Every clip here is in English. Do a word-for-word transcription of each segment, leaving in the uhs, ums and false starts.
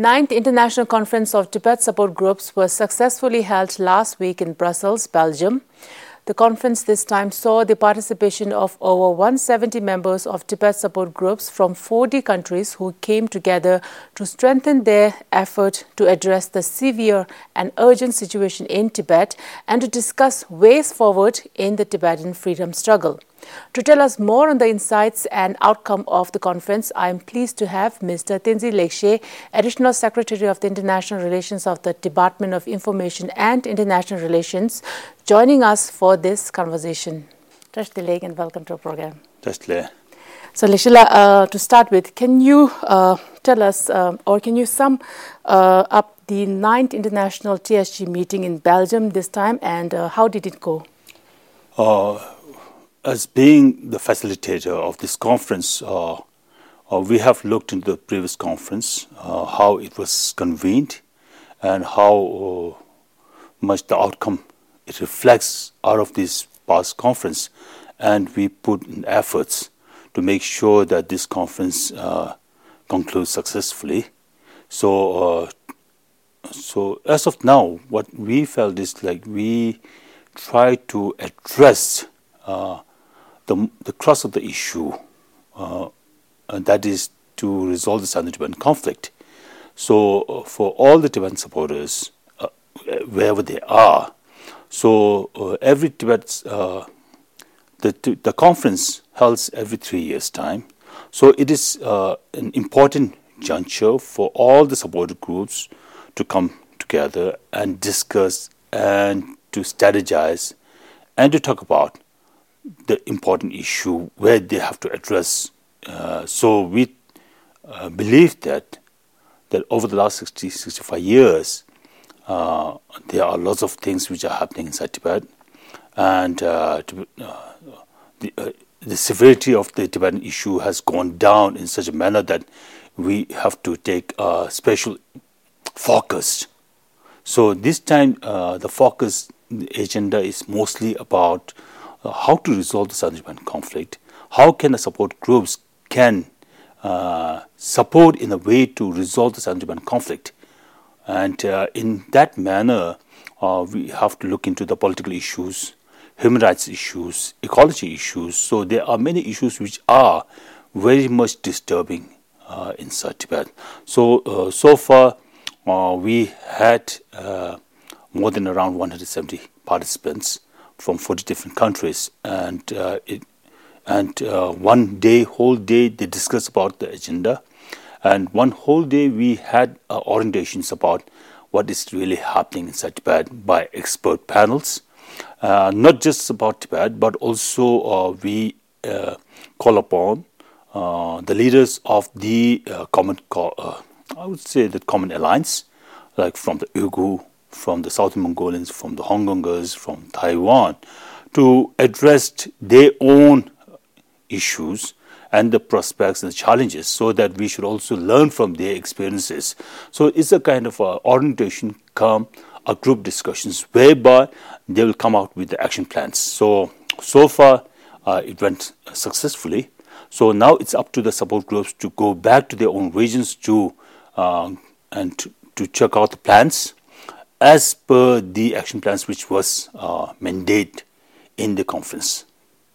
ninth International Conference of Tibet Support Groups was successfully held last week in Brussels, Belgium. The conference this time saw the participation of over one hundred seventy members of Tibet support groups from forty countries who came together to strengthen their effort to address the severe and urgent situation in Tibet and to discuss ways forward in the Tibetan freedom struggle. To tell us more on the insights and outcome of the conference, I am pleased to have Mister Tenzin Lekshe, Additional Secretary of the International Relations of the Department of Information and International Relations, joining us for this conversation. Tashdile and welcome to our program. Tashdile. So, Leshila, uh, to start with, can you uh, tell us uh, or can you sum uh, up the ninth International T S G meeting in Belgium this time and uh, how did it go? Uh, As being the facilitator of this conference, uh, uh, we have looked into the previous conference, uh, how it was convened and how uh, much the outcome it reflects out of this past conference. And we put in efforts to make sure that this conference uh, concludes successfully. So, uh, so as of now, what we felt is like we try to address uh, The, the crux of the issue, uh, and that is to resolve the Southern Tibetan conflict. So uh, for all the Tibetan supporters, uh, wherever they are, so uh, every Tibet, uh, the, the conference holds every three years' time. So it is uh, an important juncture for all the supporter groups to come together and discuss and to strategize and to talk about the important issue where they have to address. Uh, so we uh, believe that that over the last sixty, sixty-five years, uh, there are lots of things which are happening inside Tibet, and uh, to, uh, the, uh, the severity of the Tibetan issue has gone down in such a manner that we have to take a special focus. So this time, uh, the focus the agenda is mostly about Uh, how to resolve the Southern Tibetan conflict, how can the support groups can uh, support in a way to resolve the Southern Tibetan conflict. And uh, in that manner, uh, we have to look into the political issues, human rights issues, ecology issues. So there are many issues which are very much disturbing uh, inside Tibet. So, uh, so far, uh, we had uh, more than around one hundred seventy participants from forty different countries, and uh, it, and uh, one day, whole day, they discuss about the agenda, and one whole day we had uh, orientations about what is really happening inside Tibet by expert panels, uh, not just about Tibet, but also uh, we uh, call upon uh, the leaders of the uh, common, uh, I would say the Common Alliance, like from the Uyghur, from the South Mongolians, from the Hong Kongers, from Taiwan, to address their own issues and the prospects and the challenges, so that we should also learn from their experiences. So it's a kind of a orientation come, a group discussions, whereby they will come out with the action plans. So, so far uh, it went successfully. So now it's up to the support groups to go back to their own regions to uh, and to, to check out the plans as per the action plans which was uh, mandated in the conference.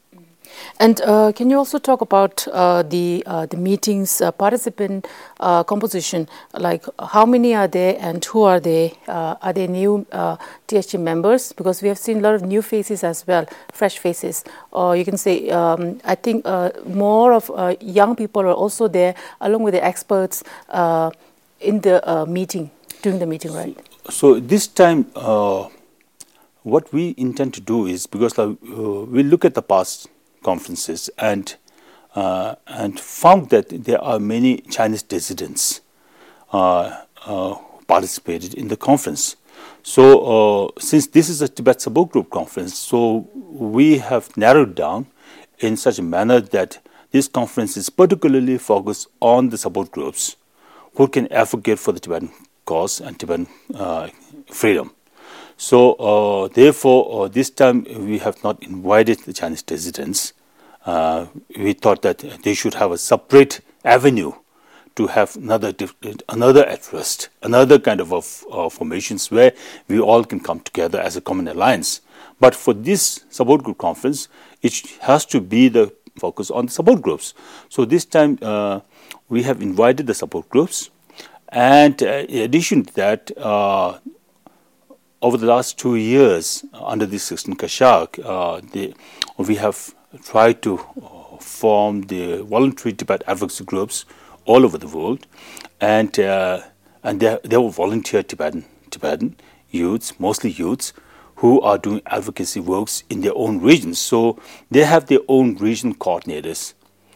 And uh, can you also talk about uh, the uh, the meetings uh, participant uh, composition? Like how many are there and who are they? Uh, are they new uh, T S G members? Because we have seen a lot of new faces as well, fresh faces. Or you can say, um, I think uh, more of uh, young people are also there, along with the experts uh, in the uh, meeting, during the meeting, right? So this time, uh, what we intend to do is, because uh, we look at the past conferences and uh, and found that there are many Chinese dissidents uh, uh, who participated in the conference. So uh, since this is a Tibet Support Group conference, so we have narrowed down in such a manner that this conference is particularly focused on the support groups who can advocate for the Tibetan cause and Tibetan uh, freedom. So uh, therefore, uh, this time we have not invited the Chinese dissidents. Uh, we thought that they should have a separate avenue to have another another interest, another kind of, of uh, formations where we all can come together as a common alliance. But for this support group conference, it has to be the focus on the support groups. So this time uh, we have invited the support groups, and uh, in addition to that, uh, over the last two years under the sixteen Kashak, uh, the, we have tried to uh, form the voluntary Tibet advocacy groups all over the world, and uh, and they, they were volunteer Tibetan Tibetan youths, mostly youths, who are doing advocacy works in their own regions. So they have their own region coordinators.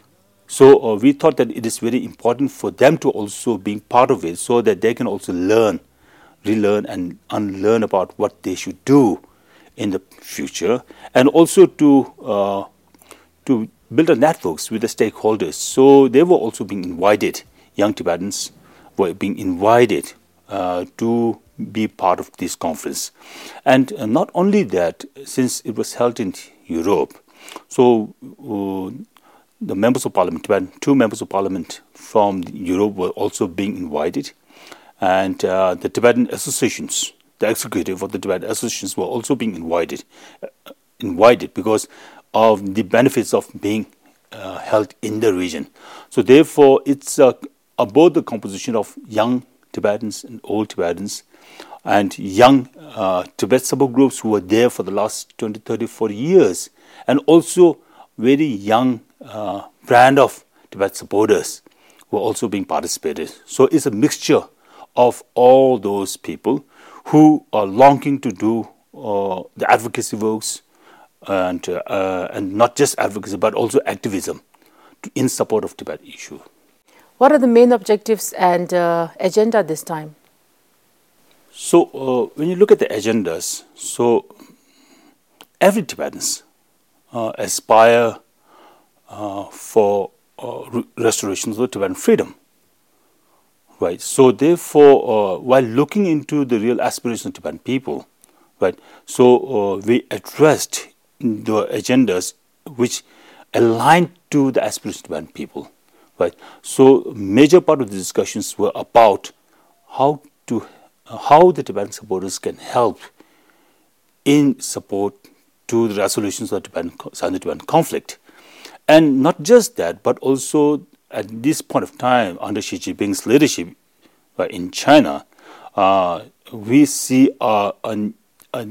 So uh, we thought that it is very important for them to also be part of it, so that they can also learn, relearn and unlearn about what they should do in the future, and also to uh, to build a networks with the stakeholders. So they were also being invited, young Tibetans were being invited uh, to be part of this conference. And uh, not only that, since it was held in Europe, so uh, the members of parliament, Tibetan, two members of parliament from Europe were also being invited, and uh, the Tibetan associations, the executive of the Tibetan associations were also being invited, uh, invited because of the benefits of being uh, held in the region. So therefore, it's uh, about the composition of young Tibetans and old Tibetans, and young uh, Tibet support groups who were there for the last twenty, thirty, forty years, and also very young uh, brand of Tibet supporters who are also being participated. So it's a mixture of all those people who are longing to do uh, the advocacy works, and uh, and not just advocacy but also activism to, in support of Tibet issue. What are the main objectives and uh, agenda this time? So uh, when you look at the agendas, so every Tibetans uh, aspire uh, for uh, re- restoration of the Tibetan freedom, right? So therefore, uh, while looking into the real aspirations of Tibetan people, right? So uh, we addressed the agendas which align to the aspirations of Tibetan people, right? So major part of the discussions were about how to uh, how the Tibetan supporters can help in support to the resolutions of the Tibetan, Sino-Tibetan conflict, and not just that, but also at this point of time under Xi Jinping's leadership right, in China, uh, we see a, a, a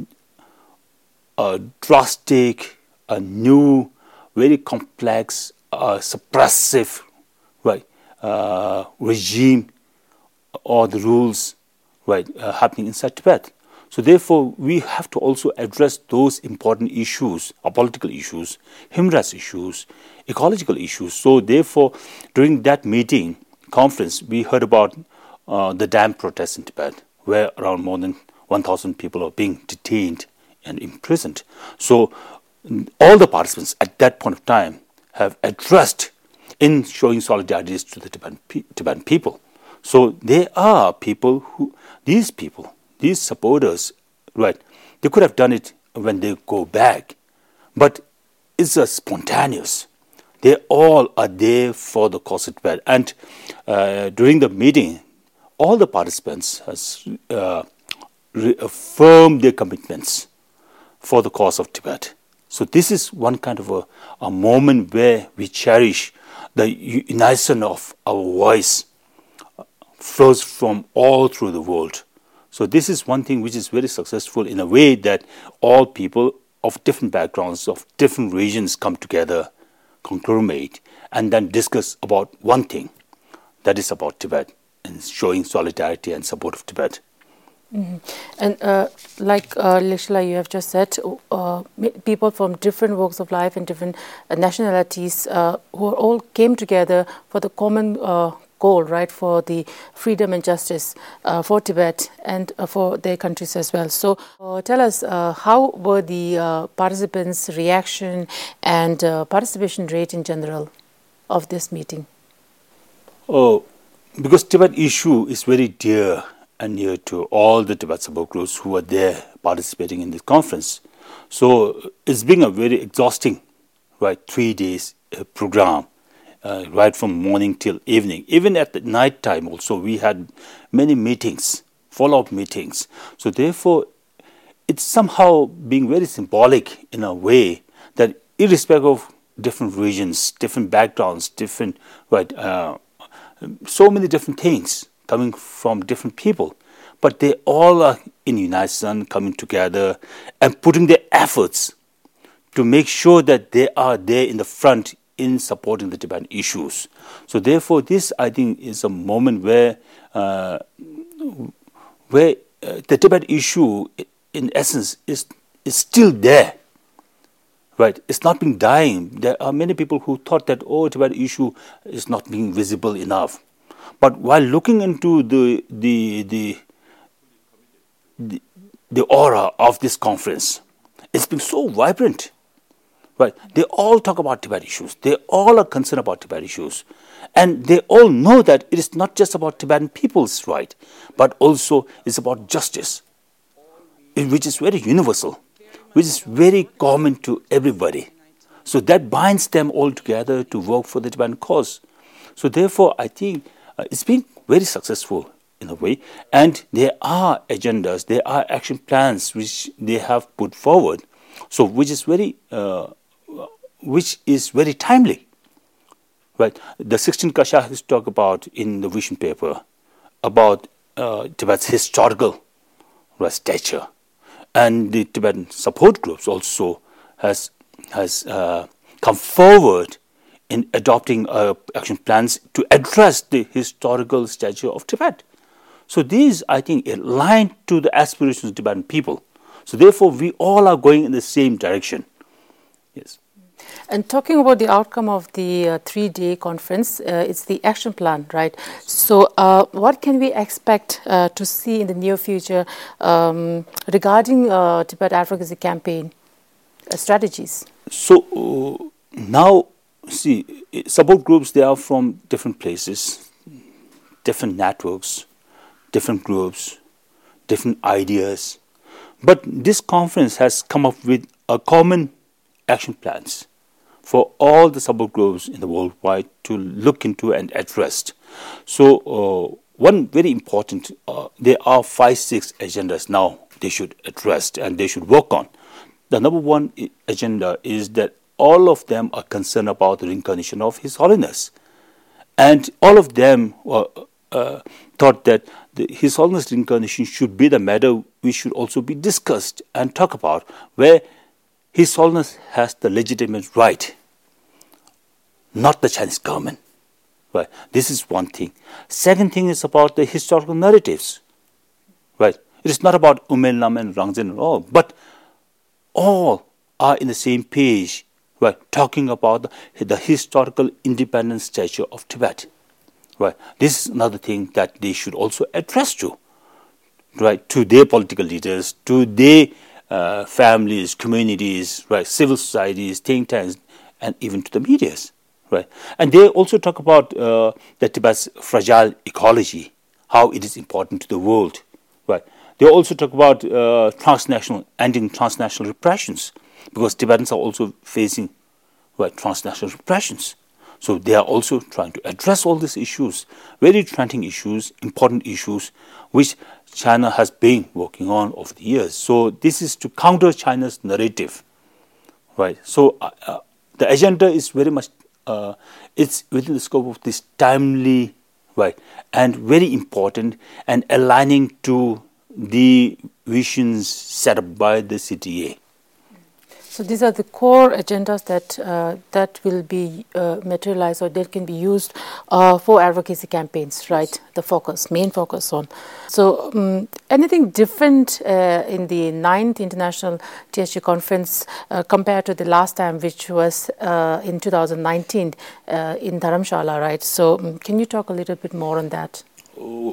a drastic, a new, very complex, uh, suppressive, right, uh, regime or the rules, right, uh, happening inside Tibet. So therefore, we have to also address those important issues, uh, political issues, human rights issues, ecological issues. So therefore, during that meeting, conference, we heard about uh, the dam protests in Tibet, where around more than one thousand people are being detained and imprisoned. So all the participants at that point of time have addressed in showing solidarity to the Tibetan, Tibetan people. So they are people who, these people, these supporters, right, they could have done it when they go back, but it's a spontaneous. They all are there for the cause of Tibet. And uh, during the meeting, all the participants has uh, reaffirmed their commitments for the cause of Tibet. So this is one kind of a, a moment where we cherish the unison of our voice flows from all through the world. So this is one thing which is very successful in a way that all people of different backgrounds, of different regions come together, conglomerate, and then discuss about one thing, that is about Tibet, and showing solidarity and support of Tibet. Mm-hmm. And uh, like uh, Lishla, you have just said, uh, people from different walks of life and different uh, nationalities uh, who all came together for the common uh, goal, right, for the freedom and justice uh, for Tibet and uh, for their countries as well. So uh, tell us, uh, how were the uh, participants' reaction and uh, participation rate in general of this meeting? Oh, because Tibet issue is very dear and near to all the Tibet support groups who are there participating in this conference. So it's been a very exhausting, right, three days uh, program uh, right from morning till evening. Even at the night time also, we had many meetings, follow-up meetings. So therefore, it's somehow being very symbolic in a way that irrespective of different regions, different backgrounds, different, right, uh, so many different things coming from different people, but they all are in unison, coming together and putting their efforts to make sure that they are there in the front in supporting the Tibetan issues. So therefore, this, I think, is a moment where uh, where uh, the Tibet issue, in essence, is is still there. Right? It's not been dying. There are many people who thought that, oh, Tibet issue is not being visible enough. But while looking into the the the the, the aura of this conference, it's been so vibrant. Right? They all talk about Tibet issues. They all are concerned about Tibet issues. And they all know that it is not just about Tibetan people's right, but also it's about justice, which is very universal, which is very common to everybody. So that binds them all together to work for the Tibetan cause. So therefore, I think uh, it's been very successful in a way. And there are agendas, there are action plans which they have put forward, so which is very uh, which is very timely, right? The sixteenth Kasha has talked about in the vision paper about uh, Tibet's historical right, stature, and the Tibetan support groups also has has uh, come forward in adopting uh, action plans to address the historical stature of Tibet. So these, I think, align to the aspirations of Tibetan people. So therefore, we all are going in the same direction. Yes. And talking about the outcome of the uh, three-day conference, uh, it's the action plan, right? So uh, what can we expect uh, to see in the near future um, regarding uh, Tibet advocacy campaign uh, strategies? So uh, now, see, support groups, they are from different places, different networks, different groups, different ideas. But this conference has come up with a common action plans for all the support groups in the worldwide to look into and address. So uh, one very important, uh, there are five, six agendas now they should address and they should work on. The number one agenda is that all of them are concerned about the reincarnation of His Holiness. And all of them uh, uh, thought that the, His Holiness reincarnation should be the matter we should also be discussed and talk about, where His Holiness has the legitimate right, not the Chinese government. Right? This is one thing. Second thing is about the historical narratives. Right? It is not about Umen Lam and Rangzhen at all, but all are in the same page, right? Talking about the, the historical independent stature of Tibet. Right? This is another thing that they should also address to, right? To their political leaders, to their uh, families, communities, right? Civil societies, think tanks, and even to the medias. Right. And they also talk about uh, the Tibet's fragile ecology, how it is important to the world. Right. They also talk about uh, transnational, ending transnational repressions, because Tibetans are also facing right, transnational repressions. So they are also trying to address all these issues, very trending issues, important issues, which China has been working on over the years. So this is to counter China's narrative. Right. So uh, the agenda is very much Uh, it's within the scope of this timely, right, and very important, and aligning to the visions set up by the C T A. So these are the core agendas that uh, that will be uh, materialized, or that can be used uh, for advocacy campaigns, right? Yes. The focus, main focus on. So um, anything different uh, in the ninth International T H G Conference uh, compared to the last time, which was uh, in two thousand nineteen uh, in Dharamshala, right? So um, can you talk a little bit more on that? Oh,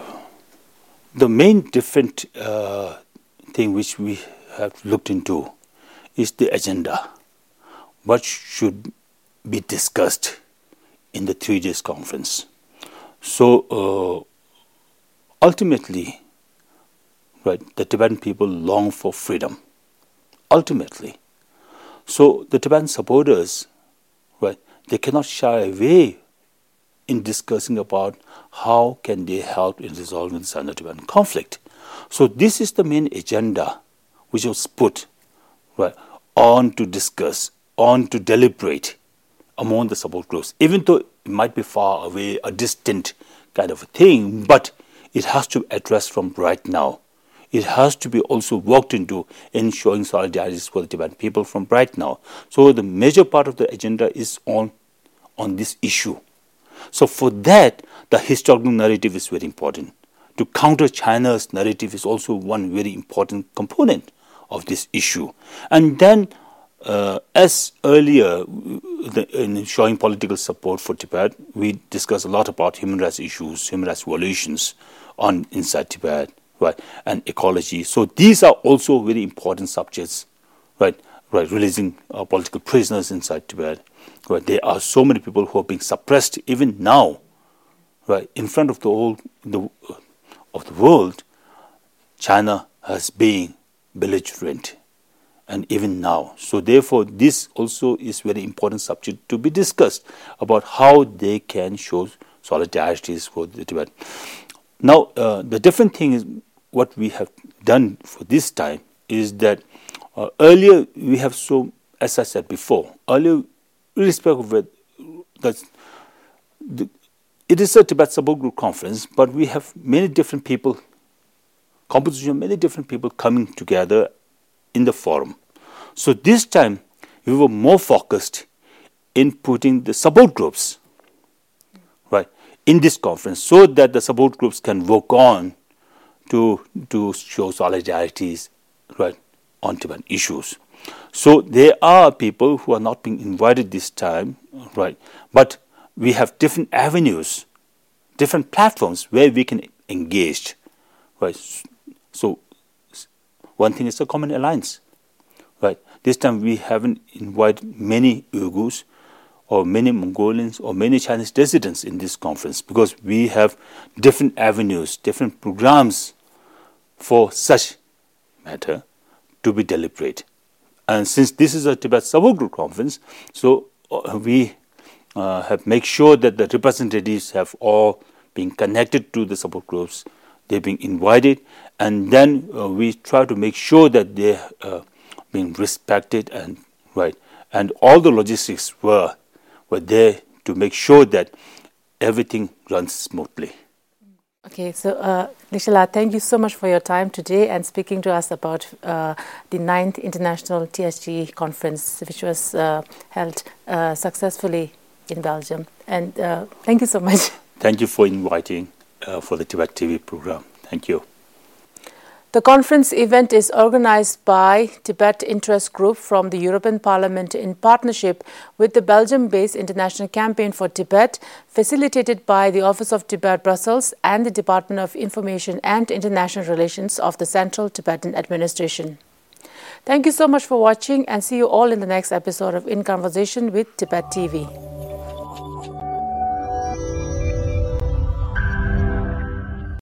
the main different uh, thing which we have looked into is the agenda. What should be discussed in the three days conference? So uh, ultimately, right, the Tibetan people long for freedom. Ultimately, so the Tibetan supporters, right, they cannot shy away in discussing about how can they help in resolving the Sino-Tibetan conflict. So this is the main agenda which was put right, on to discuss, on to deliberate among the support groups, even though it might be far away, a distant kind of a thing, but it has to be addressed from right now. It has to be also worked into ensuring solidarity for the Tibetan people from right now. So the major part of the agenda is on, on this issue. So for that, the historical narrative is very important. To counter China's narrative is also one very important component of this issue. And then, uh, as earlier, the, in showing political support for Tibet, we discussed a lot about human rights issues, human rights violations on inside Tibet, right, and ecology. So these are also very important subjects, right, right, releasing uh, political prisoners inside Tibet. Right, there are so many people who are being suppressed even now, right, in front of the whole the, uh, of the world. China has been belligerent, and even now. So therefore, this also is very important subject to be discussed about how they can show solidarity for the Tibet. Now, uh, the different thing is what we have done for this time is that uh, earlier we have so, as I said before, earlier, irrespective of it, that's the, it is a Tibet Support Group conference, but we have many different people, composition of many different people coming together in the forum. So this time we were more focused in putting the support groups, right, in this conference, so that the support groups can work on to to show solidarities, right, on Tibetan issues. So there are people who are not being invited this time, right, but we have different avenues, different platforms where we can engage, right. So one thing is the Common Alliance, right. This time we haven't invited many Uyghurs or many Mongolians or many Chinese dissidents in this conference because we have different avenues, different programs for such matter to be deliberate. And since this is a Tibet Support Group conference, so uh, we uh, have made sure that the representatives have all been connected to the support groups. They're being invited, and then uh, we try to make sure that they are uh, being respected and right, and all the logistics were were there to make sure that everything runs smoothly. Okay, so uh, Nishala, thank you so much for your time today and speaking to us about uh, the ninth International T S G conference, which was uh, held uh, successfully in Belgium. And uh, thank you so much. Thank you for inviting uh, for the Tibet T V program. Thank you. The conference event is organized by Tibet Interest Group from the European Parliament in partnership with the Belgium-based International Campaign for Tibet, facilitated by the Office of Tibet Brussels and the Department of Information and International Relations of the Central Tibetan Administration. Thank you so much for watching, and see you all in the next episode of In Conversation with Tibet T V.